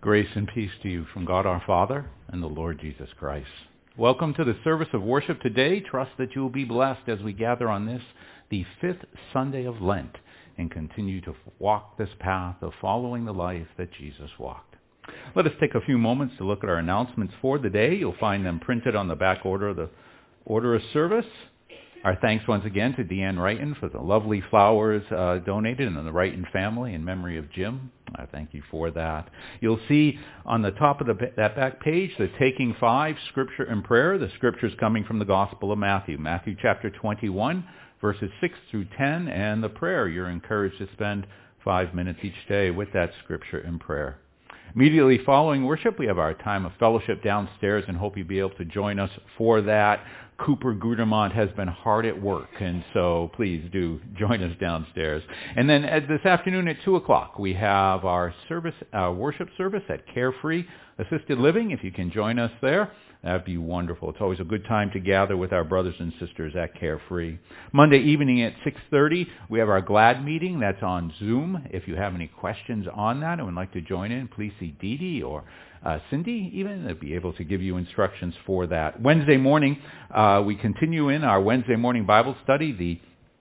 Grace and peace to you from God our Father and the Lord Jesus Christ. Welcome to the service of worship today. Trust that you will be blessed as we gather on this, the fifth Sunday of Lent, and continue to walk this path of following the life that Jesus walked. Let us take a few moments to look at our announcements for the day. You'll find them printed on the back order of the order of service. Our thanks once again to Deanne Wrighton for the lovely flowers donated and the Wrighton family in memory of Jim. I thank you for that. You'll see on the top of that back page the Taking 5, Scripture and Prayer. The Scriptures coming from the Gospel of Matthew. Matthew chapter 21, verses 6 through 10, and the prayer. You're encouraged to spend 5 minutes each day with that Scripture and prayer. Immediately following worship, we have our time of fellowship downstairs, and hope you'll be able to join us for that. Cooper Gudermont has been hard at work, and so please do join us downstairs. And then this afternoon at 2 o'clock, we have our worship service at Carefree Assisted Living. If you can join us there, that'd be wonderful. It's always a good time to gather with our brothers and sisters at Carefree. Monday evening at 6:30, we have our GLAD meeting. That's on Zoom. If you have any questions on that and would like to join in, please see Dee Dee or Cindy even. They'll be able to give you instructions for that. Wednesday morning, we continue in our Wednesday morning Bible study. The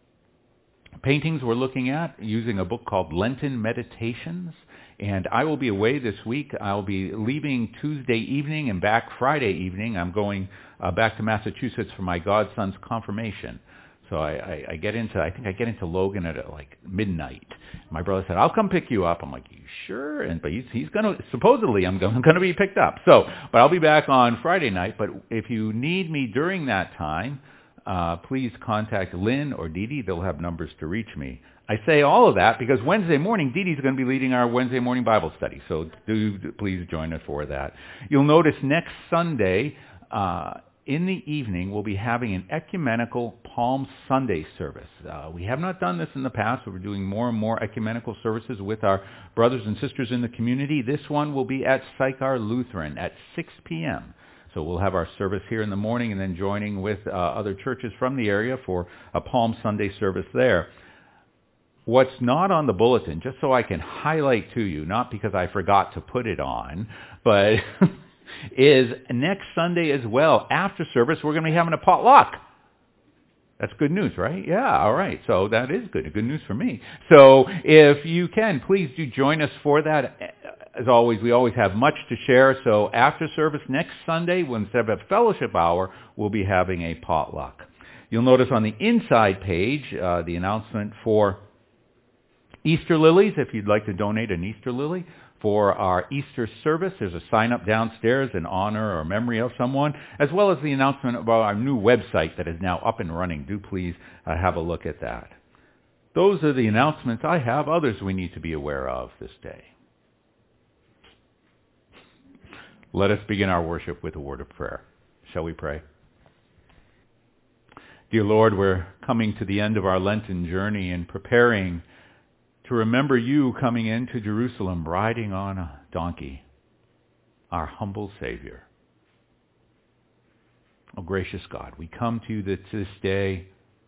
paintings we're looking at using a book called Lenten Meditations. And I will be away this week. I'll be leaving Tuesday evening and back Friday evening. I'm going back to Massachusetts for my godson's confirmation. So I get into Logan at like midnight. My brother said, "I'll come pick you up." I'm like, "You sure?" But he's gonna, supposedly I'm gonna be picked up. So, but I'll be back on Friday night. But if you need me during that time, please contact Lynn or Dee Dee. They'll have numbers to reach me. I say all of that because Wednesday morning, Dee Dee's going to be leading our Wednesday morning Bible study. So do please join us for that. You'll notice next Sunday, in the evening, we'll be having an ecumenical Palm Sunday service. We have not done this in the past, but we're doing more and more ecumenical services with our brothers and sisters in the community. This one will be at Sychar Lutheran at 6 p.m. So we'll have our service here in the morning and then joining with other churches from the area for a Palm Sunday service there. What's not on the bulletin, just so I can highlight to you, not because I forgot to put it on, but is next Sunday as well, after service, we're going to be having a potluck. That's good news, right? Yeah, all right. So that is good news for me. So if you can, please do join us for that. As always, we always have much to share. So after service next Sunday, instead of a fellowship hour, we'll be having a potluck. You'll notice on the inside page the announcement for Easter lilies. If you'd like to donate an Easter lily for our Easter service, there's a sign-up downstairs in honor or memory of someone, as well as the announcement about our new website that is now up and running. Do please have a look at that. Those are the announcements I have. Others we need to be aware of this day. Let us begin our worship with a word of prayer. Shall we pray? Dear Lord, we're coming to the end of our Lenten journey and preparing to remember you coming into Jerusalem riding on a donkey, our humble Savior. Oh, gracious God, we come to you this day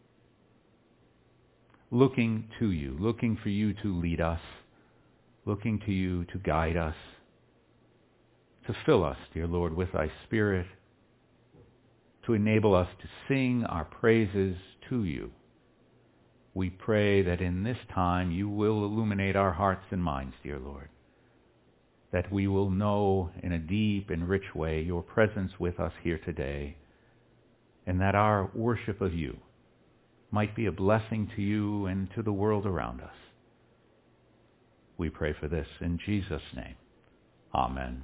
looking to you, looking for you to lead us, looking to you to guide us, to fill us, dear Lord, with thy Spirit, to enable us to sing our praises to you. We pray that in this time you will illuminate our hearts and minds, dear Lord, that we will know in a deep and rich way your presence with us here today, and that our worship of you might be a blessing to you and to the world around us. We pray for this in Jesus' name. Amen.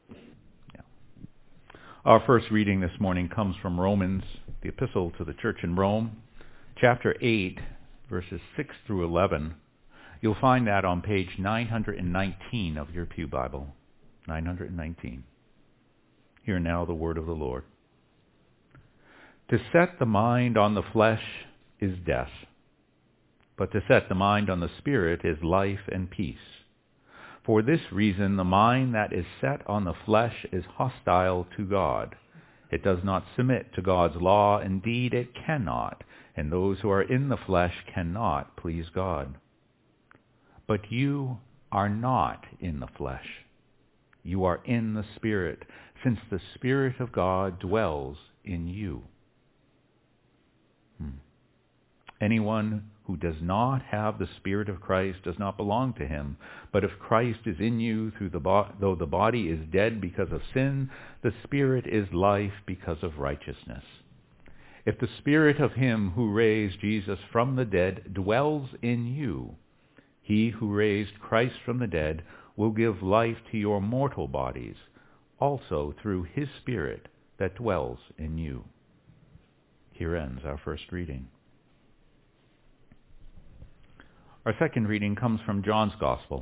Our first reading this morning comes from Romans, the epistle to the church in Rome, chapter 8, verses 6 through 11. You'll find that on page 919 of your Pew Bible. 919. Hear now the word of the Lord. To set the mind on the flesh is death, but to set the mind on the Spirit is life and peace. For this reason, the mind that is set on the flesh is hostile to God. It does not submit to God's law. Indeed, it cannot. And those who are in the flesh cannot please God. But you are not in the flesh. you are in the Spirit, since the Spirit of God dwells in you. Anyone who does not have the Spirit of Christ does not belong to him. But if Christ is in you, though the body is dead because of sin, the Spirit is life because of righteousness. If the Spirit of him who raised Jesus from the dead dwells in you, he who raised Christ from the dead will give life to your mortal bodies, also through his Spirit that dwells in you. Here ends our first reading. Our second reading comes from John's Gospel.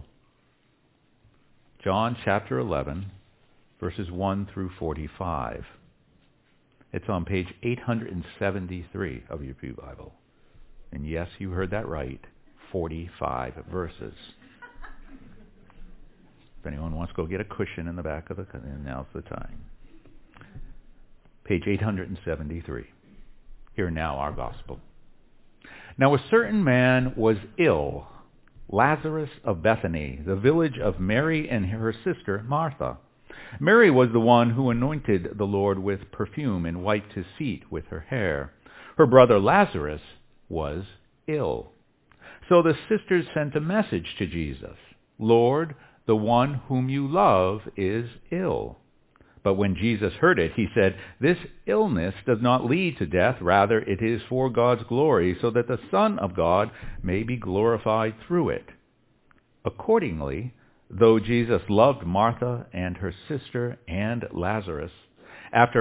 John chapter 11, verses 1 through 45. It's on page 873 of your Pew Bible. And yes, you heard that right, 45 verses. If anyone wants to go get a cushion in the back of now's the time. Page 873. Hear now our Gospel. Now a certain man was ill, Lazarus of Bethany, the village of Mary and her sister Martha. Mary was the one who anointed the Lord with perfume and wiped his feet with her hair. Her brother Lazarus was ill. So the sisters sent a message to Jesus, "Lord, the one whom you love is ill." But when Jesus heard it, he said, "This illness does not lead to death. Rather, it is for God's glory, so that the Son of God may be glorified through it." Accordingly, though Jesus loved Martha and her sister and Lazarus, after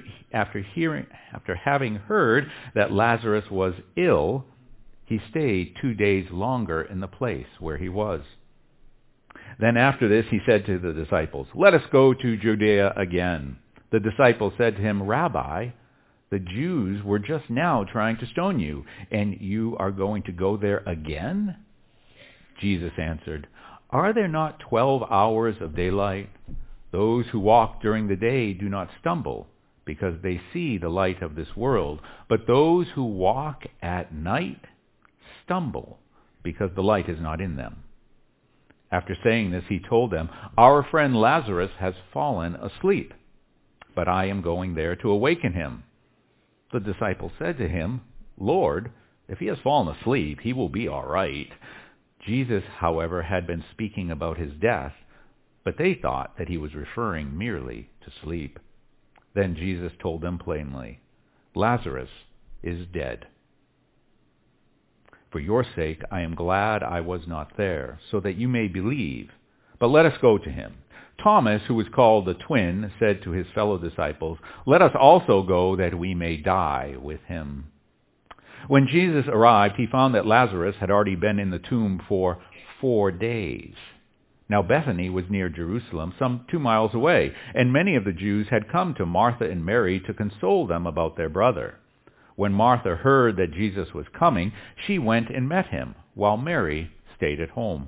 having heard that Lazarus was ill, he stayed 2 days longer in the place where he was. Then after this he said to the disciples, "Let us go to Judea again." The disciples said to him, "Rabbi, the Jews were just now trying to stone you, and you are going to go there again?" Jesus answered, "Are there not 12 hours of daylight? Those who walk during the day do not stumble, because they see the light of this world. But those who walk at night stumble, because the light is not in them." After saying this, he told them, "Our friend Lazarus has fallen asleep, but I am going there to awaken him." The disciples said to him, "Lord, if he has fallen asleep, he will be all right." Jesus, however, had been speaking about his death, but they thought that he was referring merely to sleep. Then Jesus told them plainly, "Lazarus is dead. For your sake I am glad I was not there, so that you may believe. But let us go to him." Thomas, who was called the twin, said to his fellow disciples, "Let us also go that we may die with him." When Jesus arrived, he found that Lazarus had already been in the tomb for 4 days. Now Bethany was near Jerusalem, some 2 miles away, and many of the Jews had come to Martha and Mary to console them about their brother. When Martha heard that Jesus was coming, she went and met him, while Mary stayed at home.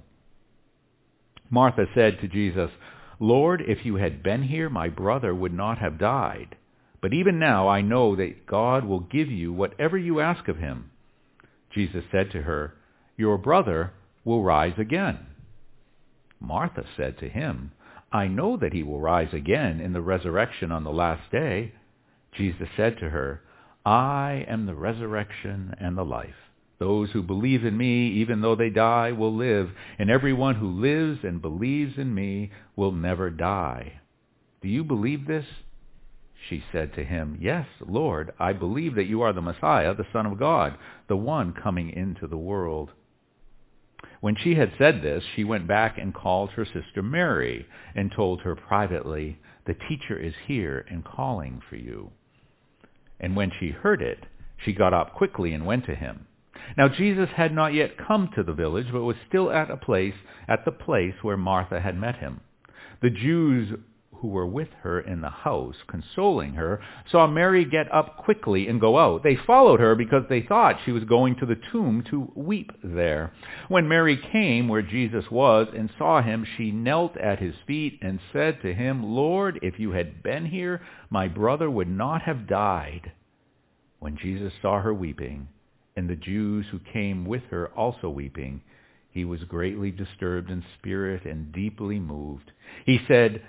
Martha said to Jesus, "Lord, if you had been here, my brother would not have died. But even now I know that God will give you whatever you ask of him." Jesus said to her, "Your brother will rise again." Martha said to him, "I know that he will rise again in the resurrection on the last day." Jesus said to her, "I am the resurrection and the life. Those who believe in me, even though they die, will live, and everyone who lives and believes in me will never die. Do you believe this?" She said to him, "Yes, Lord, I believe that you are the Messiah, the Son of God, the one coming into the world." When she had said this, she went back and called her sister Mary and told her privately, "The teacher is here and calling for you." And when she heard it, she got up quickly and went to him. Now Jesus had not yet come to the village, but was still at the place where Martha had met him. The Jews who were with her in the house, consoling her, saw Mary get up quickly and go out. They followed her because they thought she was going to the tomb to weep there. When Mary came where Jesus was and saw him, she knelt at his feet and said to him, "Lord, if you had been here, my brother would not have died." When Jesus saw her weeping, and the Jews who came with her also weeping, he was greatly disturbed in spirit and deeply moved. He said,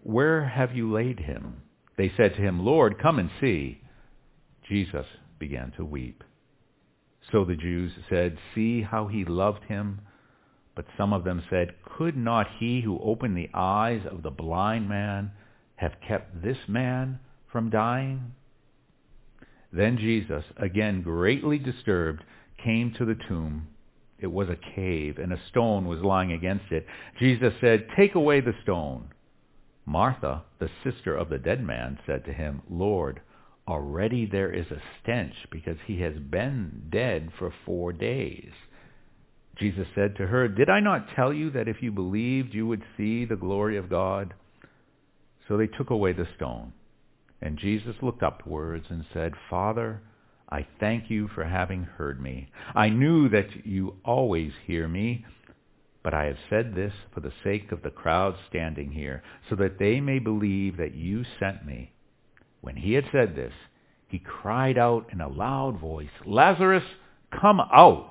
"Where have you laid him?" They said to him, "Lord, come and see." Jesus began to weep. So the Jews said, "See how he loved him." But some of them said, "Could not he who opened the eyes of the blind man have kept this man from dying?" Then Jesus, again greatly disturbed, came to the tomb. It was a cave, and a stone was lying against it. Jesus said, "Take away the stone." Martha, the sister of the dead man, said to him, "Lord, already there is a stench, because he has been dead for 4 days." Jesus said to her, "Did I not tell you that if you believed, you would see the glory of God?" So they took away the stone. And Jesus looked upwards and said, "Father, I thank you for having heard me. I knew that you always hear me, but I have said this for the sake of the crowd standing here, so that they may believe that you sent me." When he had said this, he cried out in a loud voice, "Lazarus, come out!"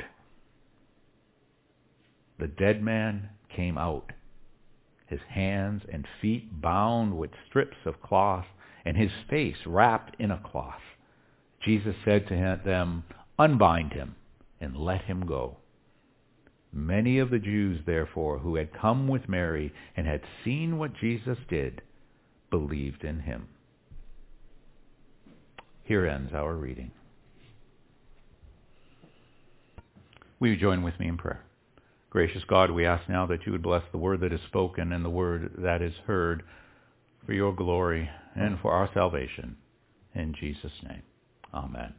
The dead man came out, his hands and feet bound with strips of cloth, and his face wrapped in a cloth. Jesus said to them, "Unbind him and let him go." Many of the Jews, therefore, who had come with Mary and had seen what Jesus did, believed in him. Here ends our reading. Will you join with me in prayer? Gracious God, we ask now that you would bless the word that is spoken and the word that is heard for your glory and for our salvation. In Jesus' name, amen.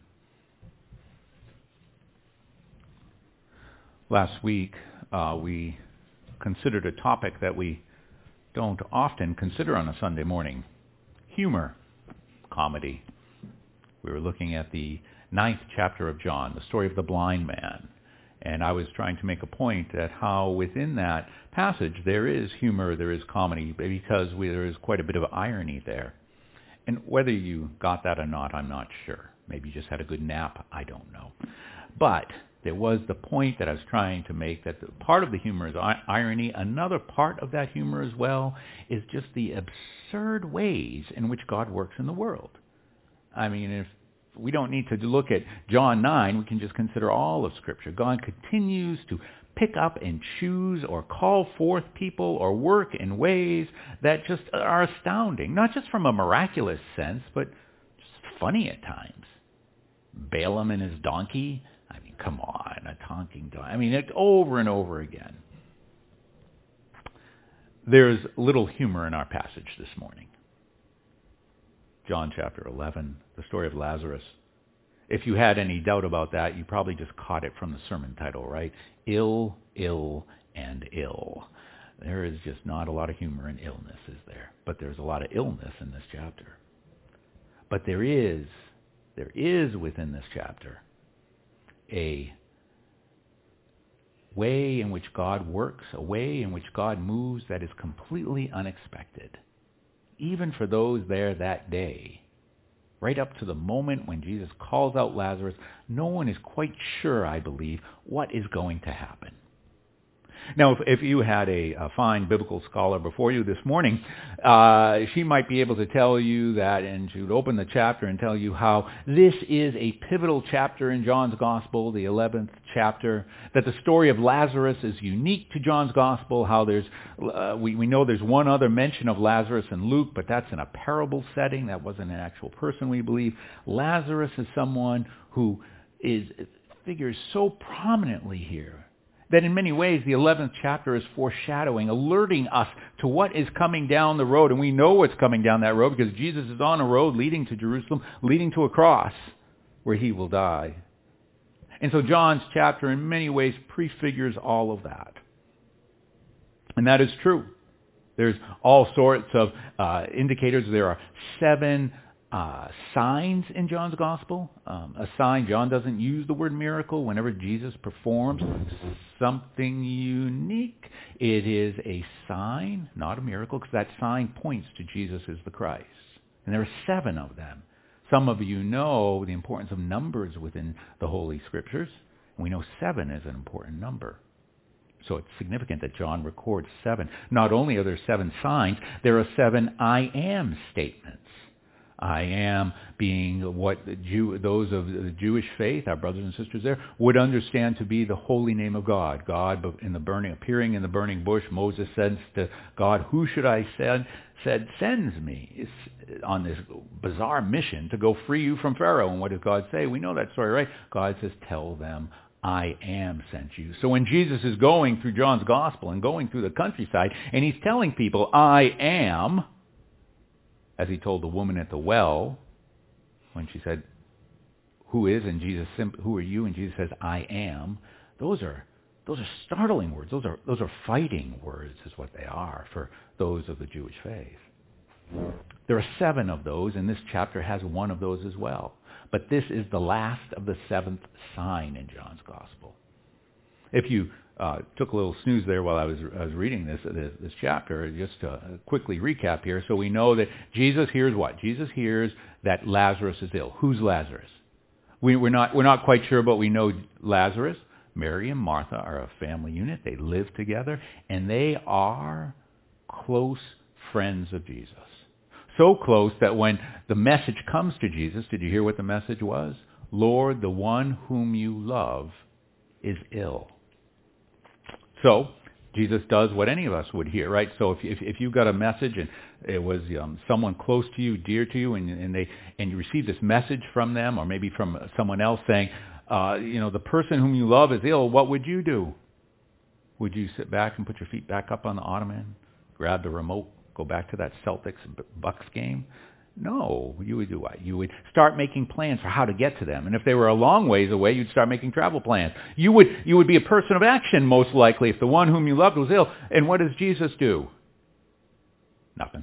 Last week, we considered a topic that we don't often consider on a Sunday morning: humor, comedy. We were looking at the 9th chapter of John, the story of the blind man. And I was trying to make a point at how within that passage there is humor, there is comedy, because there is quite a bit of irony there. And whether you got that or not, I'm not sure. Maybe you just had a good nap, I don't know. But there was the point that I was trying to make, that part of the humor is irony. Another part of that humor as well is just the absurd ways in which God works in the world. I mean, if we don't need to look at John 9. We can just consider all of Scripture. God continues to pick up and choose or call forth people or work in ways that just are astounding, not just from a miraculous sense, but just funny at times. Balaam and his donkey. I mean, come on, a talking donkey. I mean, over and over again. There's little humor in our passage this morning. John chapter 11, the story of Lazarus. If you had any doubt about that, you probably just caught it from the sermon title, right? Ill, ill, and ill. There is just not a lot of humor in illness, is there? But there's a lot of illness in this chapter. But there is within this chapter a way in which God works, a way in which God moves that is completely unexpected. Even for those there that day, right up to the moment when Jesus calls out Lazarus, no one is quite sure, I believe, what is going to happen. Now, if you had a fine biblical scholar before you this morning, she might be able to tell you that, and she would open the chapter and tell you how this is a pivotal chapter in John's Gospel, the 11th chapter, that the story of Lazarus is unique to John's Gospel, how we know there's one other mention of Lazarus in Luke, but that's in a parable setting. That wasn't an actual person, we believe. Lazarus is someone who figures so prominently here, that in many ways the 11th chapter is foreshadowing, alerting us to what is coming down the road. And we know what's coming down that road because Jesus is on a road leading to Jerusalem, leading to a cross where he will die. And so John's chapter in many ways prefigures all of that. And that is true. There's all sorts of indicators. There are 7 signs in John's Gospel. A sign, John doesn't use the word miracle. Whenever Jesus performs something unique, it is a sign, not a miracle, because that sign points to Jesus as the Christ. And there are 7 of them. Some of you know the importance of numbers within the Holy Scriptures. And we know 7 is an important number. So it's significant that John records 7. Not only are there 7 signs, there are 7 I am statements. I am being what those of the Jewish faith, our brothers and sisters there, would understand to be the holy name of God. God appearing in the burning bush, Moses says to God, "Who should I send?" Said, "Sends me on this bizarre mission to go free you from Pharaoh." And what does God say? We know that story, right? God says, "Tell them I am sent you." So when Jesus is going through John's gospel and going through the countryside, and he's telling people, "I am," as he told the woman at the well, when she said, "Who is?" and Jesus, "Who are you?" and Jesus says, "I am." Those are startling words. Those are fighting words, is what they are for those of the Jewish faith. There are 7 of those, and this chapter has one of those as well. But this is the last of the 7th sign in John's gospel. If you took a little snooze there while I was reading this chapter, just to quickly recap here. So we know that Jesus hears what? Jesus hears that Lazarus is ill. Who's Lazarus? We're not quite sure, but we know Lazarus. Mary and Martha are a family unit. They live together, and they are close friends of Jesus. So close that when the message comes to Jesus, did you hear what the message was? "Lord, the one whom you love is ill." So Jesus does what any of us would hear, right? So if you got a message and it was someone close to you, dear to you, and you received this message from them, or maybe from someone else saying, the person whom you love is ill, what would you do? Would you sit back and put your feet back up on the ottoman, grab the remote, go back to that Celtics-Bucks game? No. You would do what? You would start making plans for how to get to them. And if they were a long ways away, you'd start making travel plans. You would be a person of action, most likely, if the one whom you loved was ill. And what does Jesus do? Nothing.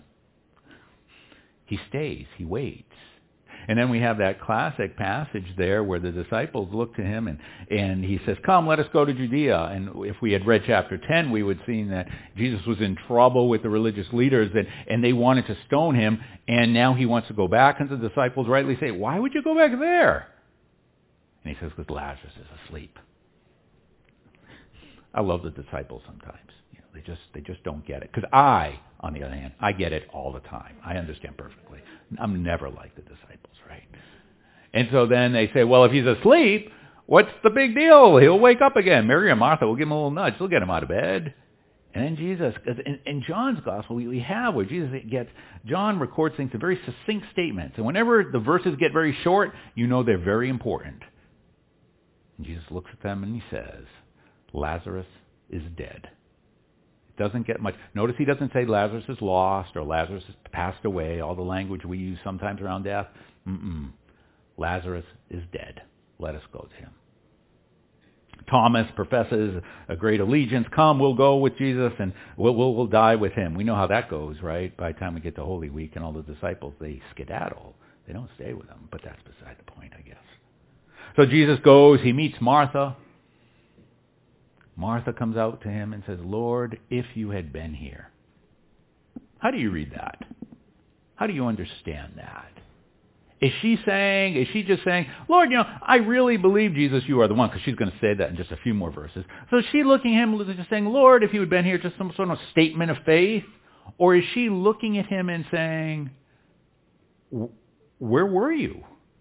He stays. He waits. And then we have that classic passage there where the disciples look to him and he says, "Come, let us go to Judea." And if we had read chapter 10, we would have seen that Jesus was in trouble with the religious leaders and they wanted to stone him. And now he wants to go back. And the disciples rightly say, "Why would you go back there?" And he says, "Because Lazarus is asleep." I love the disciples sometimes. They just don't get it. Because I, on the other hand, I get it all the time. I understand perfectly. I'm never like the disciples, right? And so then they say, "Well, if he's asleep, what's the big deal? He'll wake up again. Mary and Martha will give him a little nudge. They'll get him out of bed." And then Jesus, because in John's gospel, we have where John records things in very succinct statements. And whenever the verses get very short, you know they're very important. And Jesus looks at them and he says, "Lazarus is dead." Doesn't get much. Notice he doesn't say Lazarus is lost or Lazarus has passed away, all the language we use sometimes around death. Lazarus is dead. Let us go to him. Thomas professes a great allegiance. "Come, we'll go with Jesus and we'll die with him." We know how that goes, right? By the time we get to Holy Week and all the disciples, they skedaddle. They don't stay with him, but that's beside the point, I guess. So Jesus goes, he meets Martha. Martha comes out to him and says, "Lord, if you had been here." How do you read that? How do you understand that? Is she just saying, "Lord, I really believe, Jesus, you are the one," because she's going to say that in just a few more verses. So is she looking at him just saying, "Lord, if you had been here," just some sort of statement of faith? Or is she looking at him and saying, "Where were you?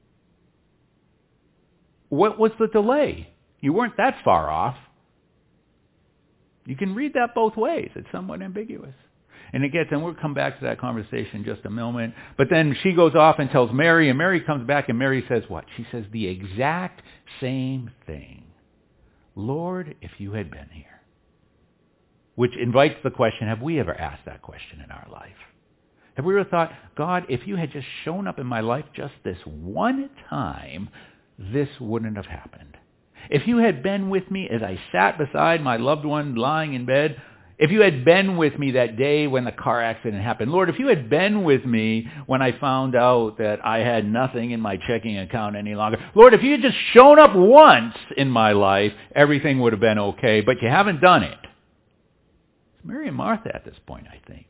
What was the delay? You weren't that far off." You can read that both ways. It's somewhat ambiguous. And we'll come back to that conversation in just a moment. But then she goes off and tells Mary, and Mary comes back, and Mary says what? She says the exact same thing. "Lord, if you had been here." Which invites the question, have we ever asked that question in our life? Have we ever thought, "God, if you had just shown up in my life just this one time, this wouldn't have happened. If you had been with me as I sat beside my loved one lying in bed, if you had been with me that day when the car accident happened, Lord, if you had been with me when I found out that I had nothing in my checking account any longer, Lord, if you had just shown up once in my life, everything would have been okay, but you haven't done it." It's Mary and Martha at this point, I think.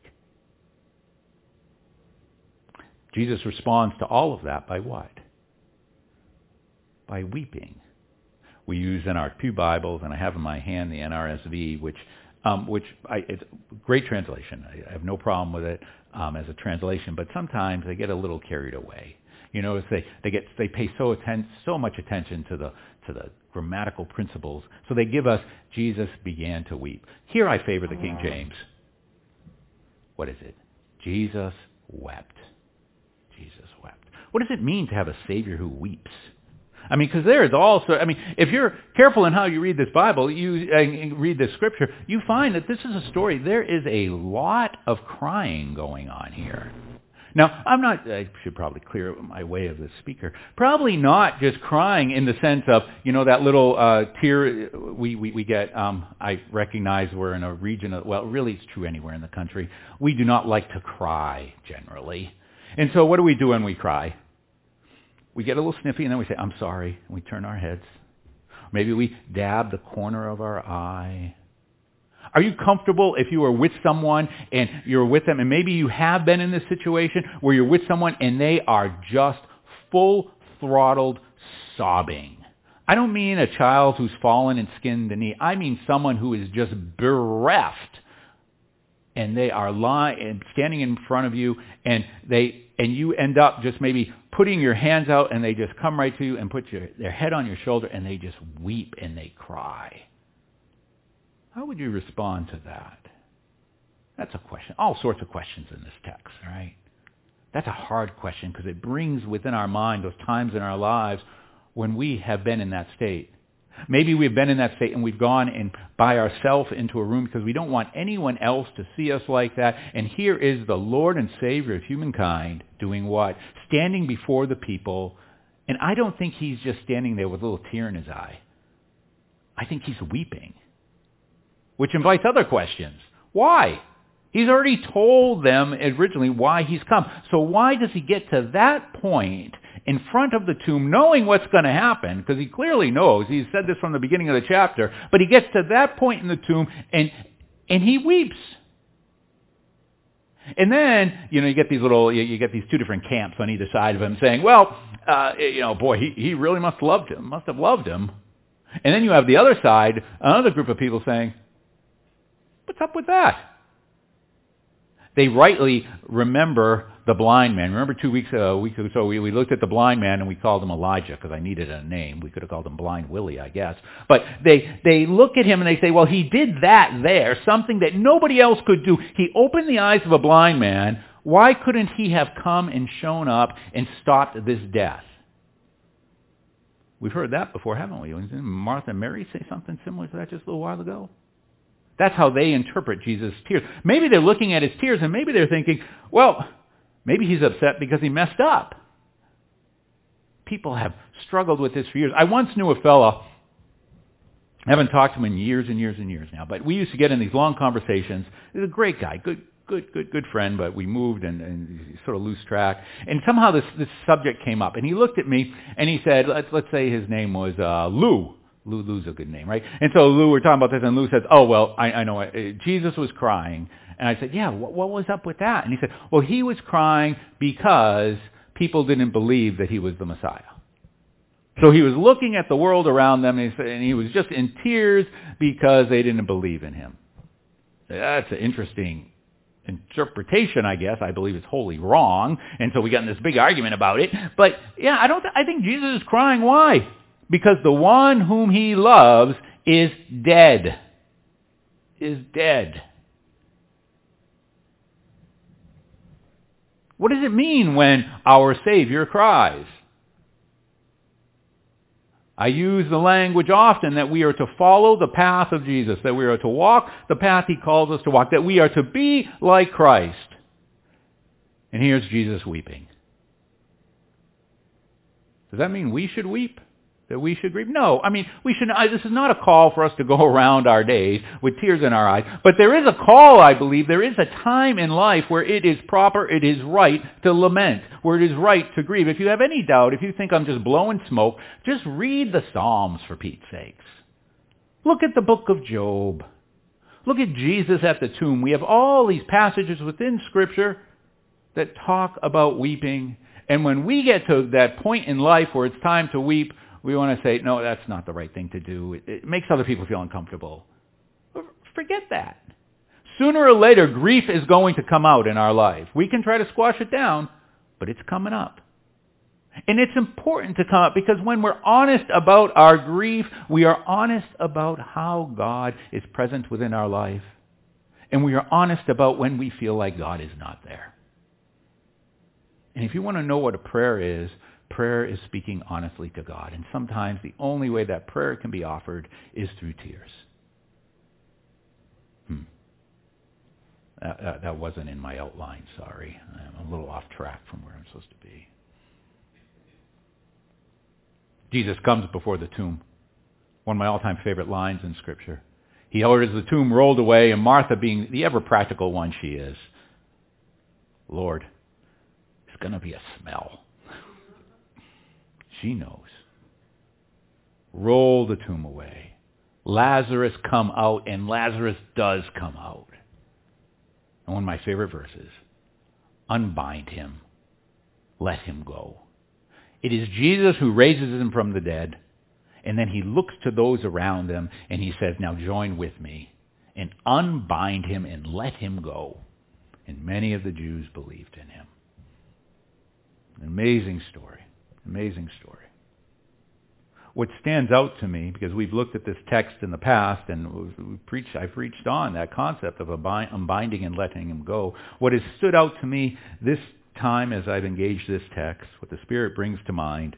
Jesus responds to all of that by what? By weeping. we use in our pew Bibles, and I have in my hand the NRSV, which it's a great translation. I have no problem with it as a translation, but sometimes they get a little carried away. You know, they pay so much attention to the grammatical principles, so they give us Jesus began to weep. Here I favor the King James. What is it? Jesus wept. Jesus wept. What does it mean to have a Savior who weeps? I mean, because there is also, if you're careful in how you read this Bible, you read this scripture, you find that this is a story. There is a lot of crying going on here. Now, I should probably clear my way of the speaker, probably not just crying in the sense of, that little tear we get. I recognize we're in a region of, well, really it's true anywhere in the country. We do not like to cry generally. And so what do we do when we cry? We get a little sniffy and then we say, I'm sorry, and we turn our heads. Maybe we dab the corner of our eye. Are you comfortable if you are with someone and you're with them, and maybe you have been in this situation where you're with someone and they are just full-throttled sobbing? I don't mean a child who's fallen and skinned the knee. I mean someone who is just bereft, and they are standing in front of you, and you end up just maybe putting your hands out, and they just come right to you and put their head on your shoulder, and they just weep and they cry. How would you respond to that? That's a question. All sorts of questions in this text, right? That's a hard question because it brings within our mind those times in our lives when we have been in that state. Maybe we've been in that state and we've gone and by ourselves into a room because we don't want anyone else to see us like that. And here is the Lord and Savior of humankind doing what? Standing before the people. And I don't think he's just standing there with a little tear in his eye. I think he's weeping. Which invites other questions. Why? He's already told them originally why he's come. So why does he get to that point in front of the tomb knowing what's going to happen? Because he clearly knows. He said this from the beginning of the chapter. But he gets to that point in the tomb and he weeps. And then, you get these two different camps on either side of him saying, well, boy, he really must have loved him. And then you have the other side, another group of people saying, what's up with that? They rightly remember the blind man. Remember a week or so, we looked at the blind man and we called him Elijah because I needed a name. We could have called him Blind Willie, I guess. But they look at him and they say, well, he did that there, something that nobody else could do. He opened the eyes of a blind man. Why couldn't he have come and shown up and stopped this death? We've heard that before, haven't we? Didn't Martha and Mary say something similar to that just a little while ago? That's how they interpret Jesus' tears. Maybe they're looking at his tears and maybe they're thinking, well, maybe he's upset because he messed up. People have struggled with this for years. I once knew a fellow, I haven't talked to him in years and years and years now, but we used to get in these long conversations. He's a great guy, good friend, but we moved and sort of lose track. And somehow this subject came up. And he looked at me and he said, let's say his name was Lou. Lou's a good name, right? And so Lou, we're talking about this, and Lou says, oh, well, I know it. Jesus was crying. And I said, yeah, what was up with that? And he said, well, he was crying because people didn't believe that he was the Messiah. So he was looking at the world around them, and he was just in tears because they didn't believe in him. That's an interesting interpretation, I guess. I believe it's wholly wrong. And so we got in this big argument about it. But, yeah, I think Jesus is crying. Why? Because the one whom he loves is dead. Is dead. What does it mean when our Savior cries? I use the language often that we are to follow the path of Jesus, that we are to walk the path he calls us to walk, that we are to be like Christ. And here's Jesus weeping. Does that mean we should weep? That we should grieve? No. We should. This is not a call for us to go around our days with tears in our eyes. But there is a call, I believe. There is a time in life where it is proper, it is right to lament, where it is right to grieve. If you have any doubt, if you think I'm just blowing smoke, just read the Psalms, for Pete's sakes. Look at the book of Job. Look at Jesus at the tomb. We have all these passages within Scripture that talk about weeping. And when we get to that point in life where it's time to weep, We want to say, no, that's not the right thing to do. It makes other people feel uncomfortable. Forget that. Sooner or later, grief is going to come out in our life. We can try to squash it down, but it's coming up. And it's important to come up because when we're honest about our grief, we are honest about how God is present within our life. And we are honest about when we feel like God is not there. And if you want to know what a prayer is speaking honestly to God. And sometimes the only way that prayer can be offered is through tears. That wasn't in my outline, sorry. I'm a little off track from where I'm supposed to be. Jesus comes before the tomb. One of my all-time favorite lines in Scripture. He orders the tomb rolled away, and Martha, being the ever-practical one she is, Lord, it's going to be a smell. She knows. Roll the tomb away. Lazarus come out, and Lazarus does come out. And one of my favorite verses, unbind him, let him go. It is Jesus who raises him from the dead, and then he looks to those around him, and he says, now join with me, and unbind him and let him go. And many of the Jews believed in him. An amazing story. Amazing story. What stands out to me, because we've looked at this text in the past, and I've preached on that concept of unbinding and letting him go. What has stood out to me this time as I've engaged this text, what the Spirit brings to mind,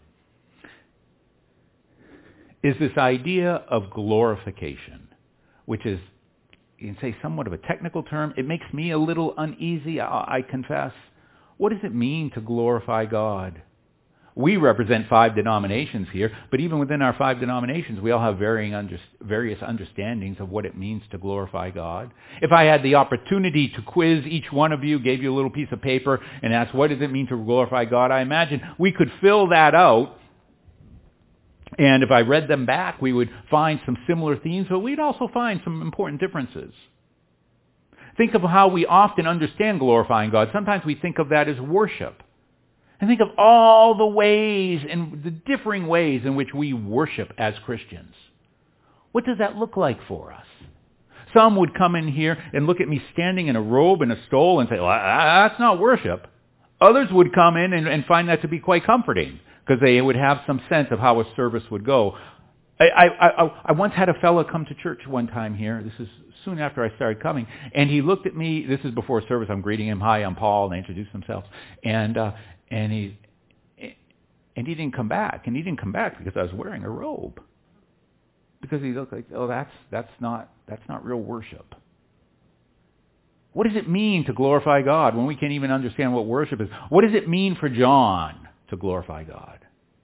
is this idea of glorification, which is, you can say, somewhat of a technical term. It makes me a little uneasy, I confess. What does it mean to glorify God? We represent 5 denominations here, but even within our 5 denominations, we all have various understandings of what it means to glorify God. If I had the opportunity to quiz each one of you, gave you a little piece of paper, and asked, what does it mean to glorify God? I imagine we could fill that out, and if I read them back, we would find some similar themes, but we'd also find some important differences. Think of how we often understand glorifying God. Sometimes we think of that as worship. And think of all the ways and the differing ways in which we worship as Christians. What does that look like for us? Some would come in here and look at me standing in a robe and a stole and say, well, that's not worship. Others would come in and find that to be quite comforting because they would have some sense of how a service would go. I once had a fellow come to church one time here. This is soon after I started coming. And he looked at me. This is before service. I'm greeting him. Hi, I'm Paul. And they introduced themselves. And he didn't come back. And he didn't come back because I was wearing a robe. Because he looked like, oh, that's not real worship. What does it mean to glorify God when we can't even understand what worship is? What does it mean for John to glorify God?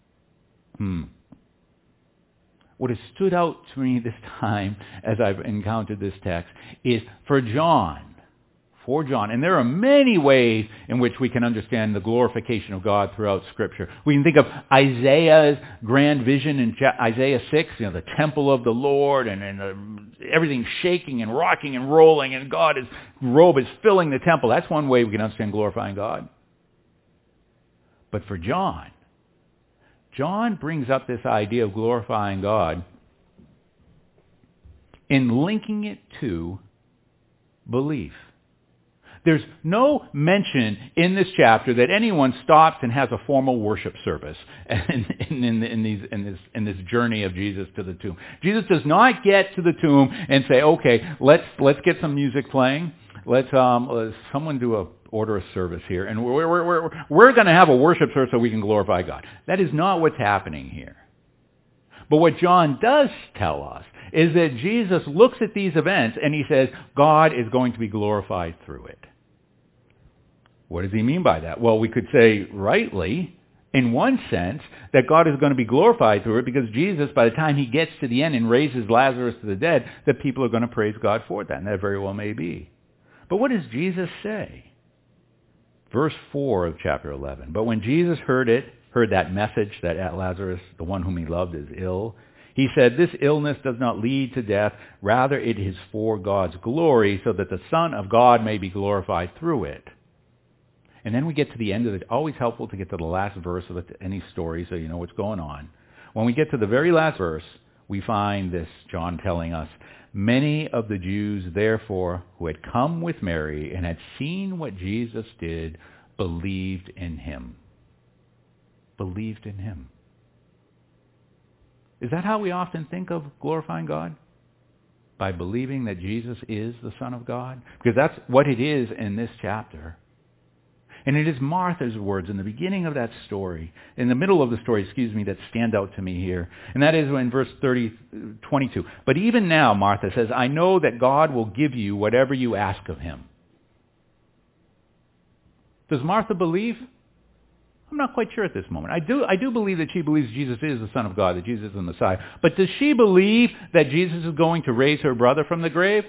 What has stood out to me this time as I've encountered this text is for John, and there are many ways in which we can understand the glorification of God throughout Scripture. We can think of Isaiah's grand vision in Isaiah 6, the temple of the Lord, and everything shaking and rocking and rolling, and God's robe is filling the temple. That's one way we can understand glorifying God. But for John brings up this idea of glorifying God in linking it to belief. There's no mention in this chapter that anyone stops and has a formal worship service in this journey of Jesus to the tomb. Jesus does not get to the tomb and say, okay, let's get some music playing. Let's someone order a service here, and we're going to have a worship service so we can glorify God. That is not what's happening here. But what John does tell us is that Jesus looks at these events and he says, God is going to be glorified through it. What does he mean by that? Well, we could say rightly, in one sense, that God is going to be glorified through it because Jesus, by the time he gets to the end and raises Lazarus to the dead, that people are going to praise God for that, and that very well may be. But what does Jesus say? Verse 4 of chapter 11. But when Jesus heard that message that Lazarus, the one whom he loved, is ill, he said, this illness does not lead to death. Rather, it is for God's glory, so that the Son of God may be glorified through it. And then we get to the end of it. Always helpful to get to the last verse of any story so you know what's going on. When we get to the very last verse, we find this, John telling us, many of the Jews, therefore, who had come with Mary and had seen what Jesus did, believed in him. Believed in him. Is that how we often think of glorifying God? By believing that Jesus is the Son of God? Because that's what it is in this chapter. And it is Martha's words in the beginning of that story, in the middle of the story, that stand out to me here. And that is in verse 22. But even now, Martha says, I know that God will give you whatever you ask of him. Does Martha believe? I'm not quite sure at this moment. I do believe that she believes Jesus is the Son of God, that Jesus is the Messiah. But does she believe that Jesus is going to raise her brother from the grave?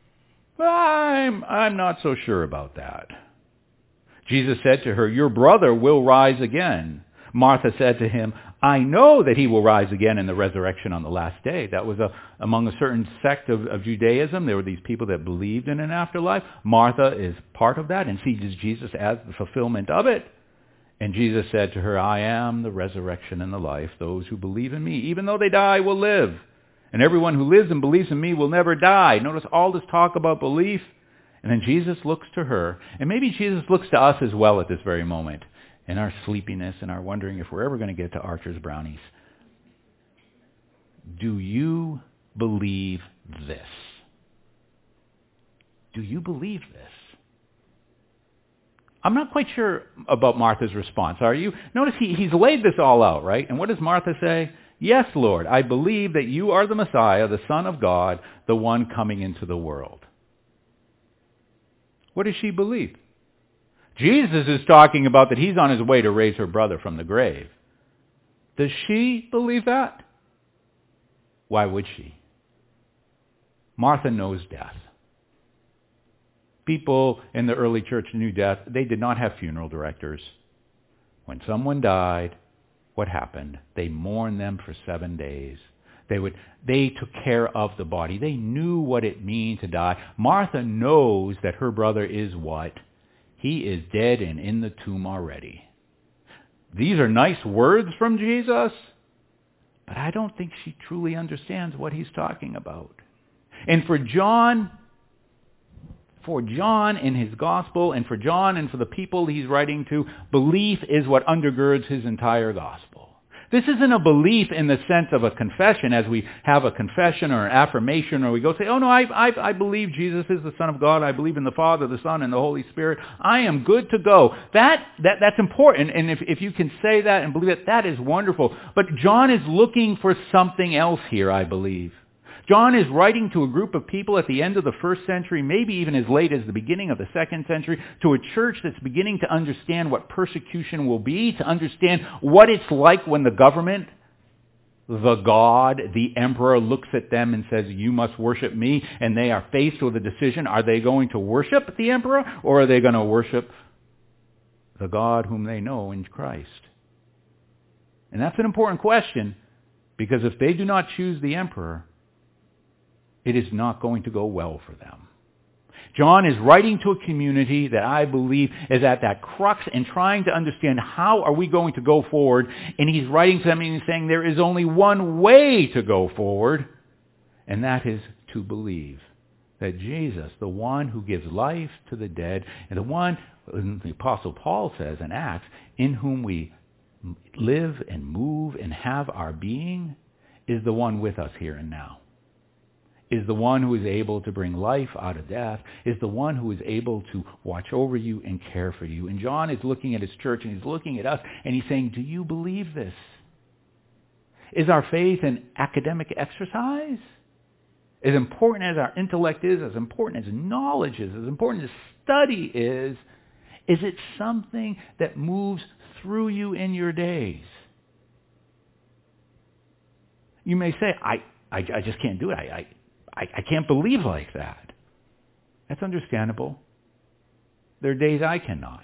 I'm not so sure about that. Jesus said to her, your brother will rise again. Martha said to him, I know that he will rise again in the resurrection on the last day. That was among a certain sect of Judaism. There were these people that believed in an afterlife. Martha is part of that and sees Jesus as the fulfillment of it. And Jesus said to her, I am the resurrection and the life. Those who believe in me, even though they die, will live. And everyone who lives and believes in me will never die. Notice all this talk about belief. And then Jesus looks to her, and maybe Jesus looks to us as well at this very moment, in our sleepiness and our wondering if we're ever going to get to Archer's Brownies. Do you believe this? Do you believe this? I'm not quite sure about Martha's response, are you? Notice he's laid this all out, right? And what does Martha say? Yes, Lord, I believe that you are the Messiah, the Son of God, the one coming into the world. What does she believe? Jesus is talking about that he's on his way to raise her brother from the grave. Does she believe that? Why would she? Martha knows death. People in the early church knew death. They did not have funeral directors. When someone died, what happened? They mourned them for 7 days. They took care of the body. They knew what it means to die. Martha knows that her brother is what? He is dead and in the tomb already. These are nice words from Jesus, but I don't think she truly understands what he's talking about. And for John in his gospel, and for John and for the people he's writing to, belief is what undergirds his entire gospel. This isn't a belief in the sense of a confession, as we have a confession or an affirmation, or we go say, oh no, I believe Jesus is the Son of God. I believe in the Father, the Son, and the Holy Spirit. I am good to go. That's important, and if you can say that and believe it, that is wonderful. But John is looking for something else here, I believe. John is writing to a group of people at the end of the first century, maybe even as late as the beginning of the second century, to a church that's beginning to understand what persecution will be, to understand what it's like when the government, the God, the emperor, looks at them and says, you must worship me, and they are faced with a decision. Are they going to worship the emperor, or are they going to worship the God whom they know in Christ? And that's an important question, because if they do not choose the emperor, it is not going to go well for them. John is writing to a community that I believe is at that crux and trying to understand how are we going to go forward. And he's writing to them and he's saying there is only one way to go forward, and that is to believe that Jesus, the one who gives life to the dead, and the one, the Apostle Paul says in Acts, in whom we live and move and have our being, is the one with us here and now. Is the one who is able to bring life out of death, is the one who is able to watch over you and care for you. And John is looking at his church and he's looking at us and he's saying, do you believe this? Is our faith an academic exercise? As important as our intellect is, as important as knowledge is, as important as study is it something that moves through you in your days? You may say, I just can't do it. I can't believe like that. That's understandable. There are days I cannot.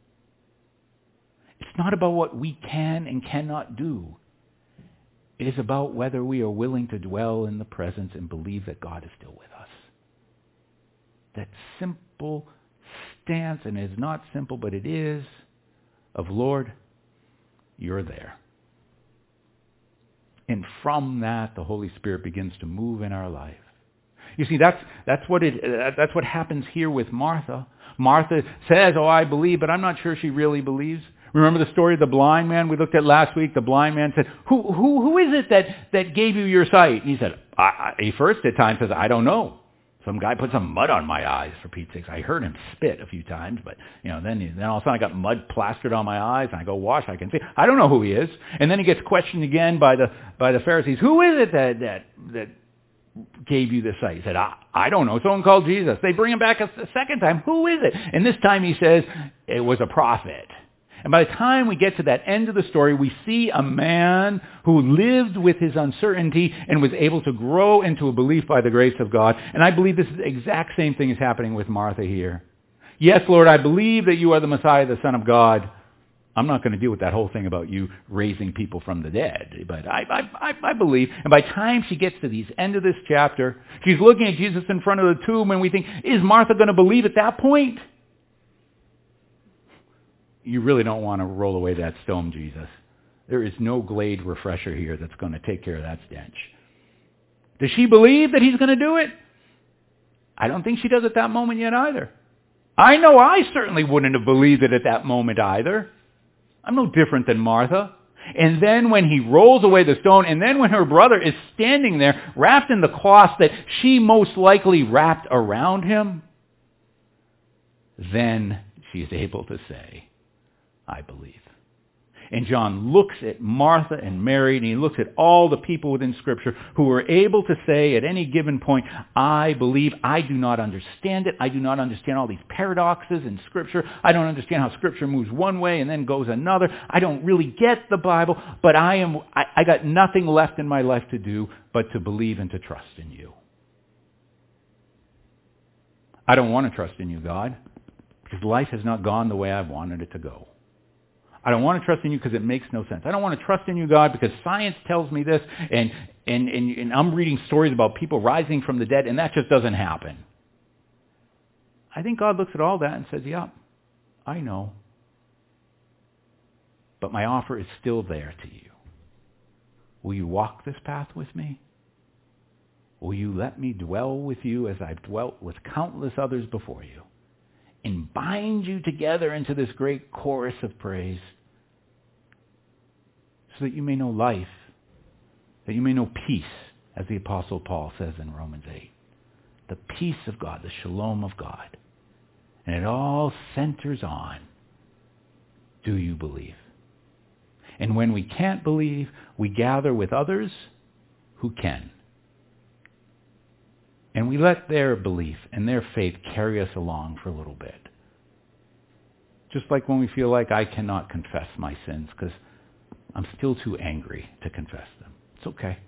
It's not about what we can and cannot do. It is about whether we are willing to dwell in the presence and believe that God is still with us. That simple stance, and it is not simple, but it is, of Lord, you're there. And from that, the Holy Spirit begins to move in our life. You see, that's what happens here with Martha. Martha says, "Oh, I believe," but I'm not sure she really believes. Remember the story of the blind man we looked at last week? The blind man said, "Who is it that gave you your sight?" And he said, he first at times says, "I don't know. Some guy put some mud on my eyes, for Pete's sakes. I heard him spit a few times, but then all of a sudden I got mud plastered on my eyes, and I go wash. I can see. I don't know who he is." And then he gets questioned again by the Pharisees. "Who is it that gave you the sight?" He said, I don't know. Someone called Jesus. They bring him back a second time. "Who is it?" And this time he says, "It was a prophet." And by the time we get to that end of the story, we see a man who lived with his uncertainty and was able to grow into a belief by the grace of God. And I believe this is the exact same thing is happening with Martha here. "Yes, Lord, I believe that you are the Messiah, the Son of God." I'm not going to deal with that whole thing about you raising people from the dead, but I believe. And by the time she gets to the end of this chapter, she's looking at Jesus in front of the tomb, and we think, is Martha going to believe at that point? You really don't want to roll away that stone, Jesus. There is no Glade refresher here that's going to take care of that stench. Does she believe that he's going to do it? I don't think she does at that moment yet either. I know I certainly wouldn't have believed it at that moment either. I'm no different than Martha. And then when he rolls away the stone, and then when her brother is standing there wrapped in the cloth that she most likely wrapped around him, then she is able to say, "I believe." And John looks at Martha and Mary, and he looks at all the people within Scripture who were able to say at any given point, "I believe." I do not understand it. I do not understand all these paradoxes in Scripture. I don't understand how Scripture moves one way and then goes another. I don't really get the Bible, but I got nothing left in my life to do but to believe and to trust in you. I don't want to trust in you, God, because life has not gone the way I've wanted it to go. I don't want to trust in you because it makes no sense. I don't want to trust in you, God, because science tells me this, and I'm reading stories about people rising from the dead, and that just doesn't happen. I think God looks at all that and says, "Yeah, I know. But my offer is still there to you. Will you walk this path with me? Will you let me dwell with you as I've dwelt with countless others before you, and bind you together into this great chorus of praise, so that you may know life, that you may know peace, as the Apostle Paul says in Romans 8. The peace of God, the shalom of God. And it all centers on, do you believe? And when we can't believe, we gather with others who can. And we let their belief and their faith carry us along for a little bit. Just like when we feel like I cannot confess my sins because I'm still too angry to confess them. It's okay.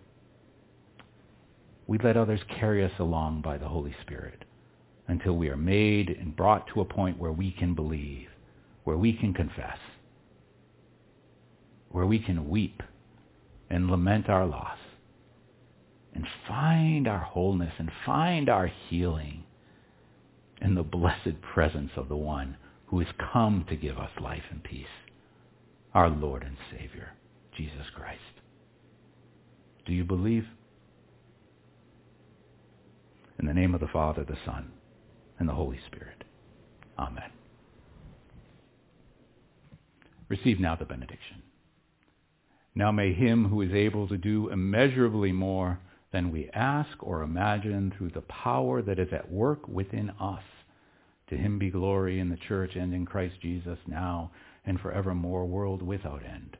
We let others carry us along by the Holy Spirit until we are made and brought to a point where we can believe, where we can confess, where we can weep and lament our loss and find our wholeness and find our healing in the blessed presence of the one who has come to give us life and peace, our Lord and Savior, Jesus Christ. Do you believe? In the name of the Father, the Son, and the Holy Spirit. Amen. Receive now the benediction. Now may him who is able to do immeasurably more than we ask or imagine through the power that is at work within us, to him be glory in the church and in Christ Jesus now and forevermore, world without end.